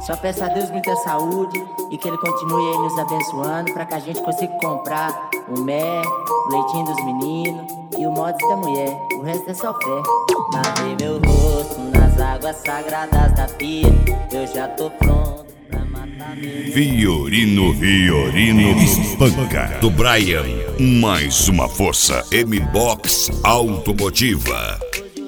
Só peço a Deus muita saúde e que Ele continue aí nos abençoando pra que a gente consiga comprar o mel, o leitinho dos meninos e o mods da mulher. O resto é só fé. Lavei meu rosto nas águas sagradas da pia. Eu já tô pronto pra matar meu... Fiorino Espanca do Brian. Mais uma força M-Box Automotiva.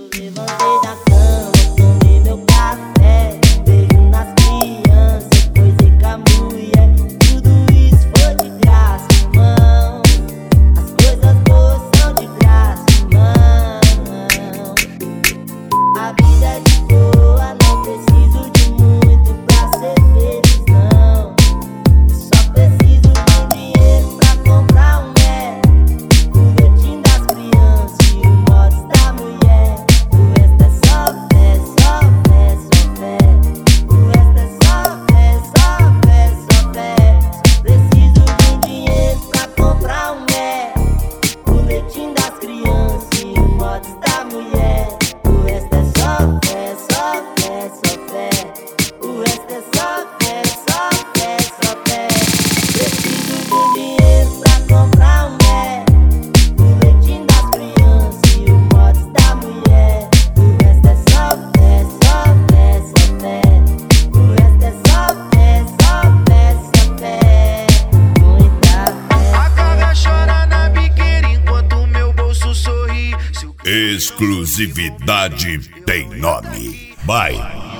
Exclusividade tem nome. By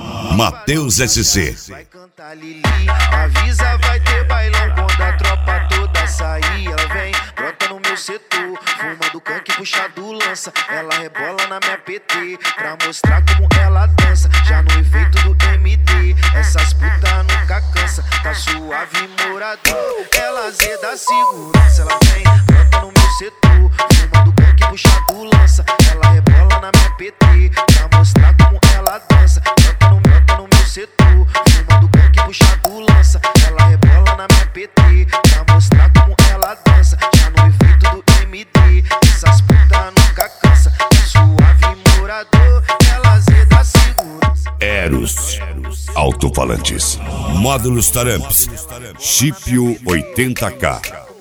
Matheus SC. Vai cantar Lili, avisa, vai ter bailão quando a tropa toda sair. Ela vem, brota no meu setor, fumando canque, puxado lança. Ela rebola na minha PT, pra mostrar como ela dança. Já no efeito do MD, essas putas nunca cansa. Tá suave morador, ela zeda segurança. Ela vem, brota no meu setor, fumando canque, puxado lança. Ela rebola na minha PT, pra mostrar como ela dança. Brota no meu setor, fumando canque, puxado lança. Ela rebola na minha PT, pra mostrar como ela dança. Já no efeito do MD, essas putas nunca cansa. Suave morador, ela zeda segurança. Eros Alto-falantes, módulos Taramps, Chipio 80K.